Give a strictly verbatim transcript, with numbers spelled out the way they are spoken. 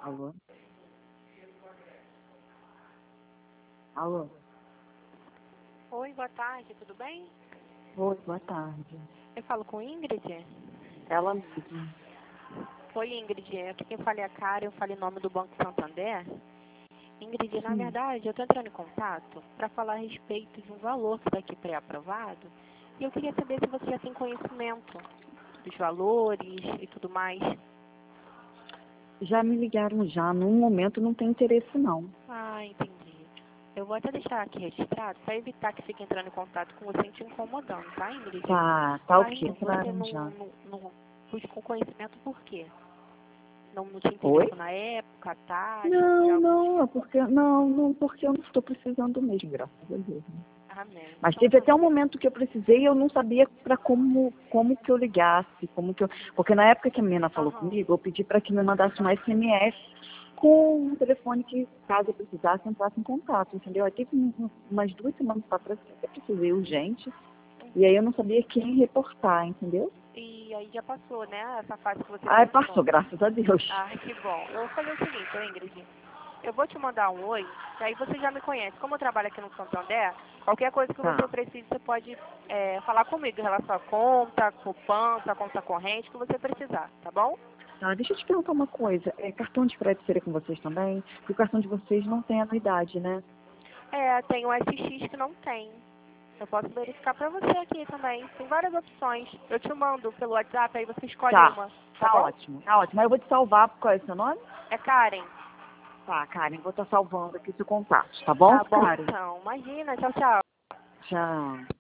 Alô? Alô? Oi, boa tarde, tudo bem? Oi, boa tarde. Eu falo com Ingrid? Ela mesma. Oi, Ingrid, aqui quem fala é a Karen, eu falo em nome do Banco Santander. Ingrid, na Sim. verdade, eu estou entrando em contato para falar a respeito de um valor que está aqui pré-aprovado e eu queria saber se você já tem conhecimento dos valores e tudo mais. Já me ligaram já, num momento não tem interesse não. Ah, entendi. Eu vou até deixar aqui registrado para evitar que fique entrando em contato com você e te incomodando, tá, Ingrid? Tá, tá Mas ok, você entraram não, já. não, não buscou conhecimento por quê? Não, não tinha Oi? interesse na época, a taxa, foi Não, algo... não, é porque, não, não, porque eu não estou precisando mesmo, graças a Deus. Né? Amém. Mas Então, teve tá... até um momento que eu precisei e eu não sabia para como, como que eu ligasse, como que eu... Porque na época que a menina falou Aham. comigo, eu pedi para que me mandasse um S M S com um telefone que, caso eu precisasse, entrasse em contato, entendeu? Aí teve um- um- umas duas semanas para trás que eu precisei urgente, e aí eu não sabia quem reportar, entendeu? E aí já passou, né, essa fase que você Aí pensou. passou, graças a Deus. Ah, que bom. Eu vou fazer o seguinte, ô Ingrid. Eu vou te mandar um oi, e aí você já me conhece. Como eu trabalho aqui no Santander, qualquer coisa que você Tá. precise, você pode é, falar comigo em relação à conta, poupança, conta corrente, que você precisar, tá bom? Tá, deixa eu te perguntar uma coisa. É, cartão de crédito seria com vocês também? Porque o cartão de vocês não tem anuidade, né? É, tem o S X que não tem. Eu posso verificar pra você aqui também. Tem várias opções. Eu te mando pelo WhatsApp, aí você escolhe Tá, uma, tá tá bom? ótimo, tá ótimo. Aí eu vou te salvar, qual é o seu nome? É Karen. Tá, Karen, vou estar salvando aqui seu contato, tá bom, Tá bom Karen? então. Imagina, tchau, tchau. Tchau.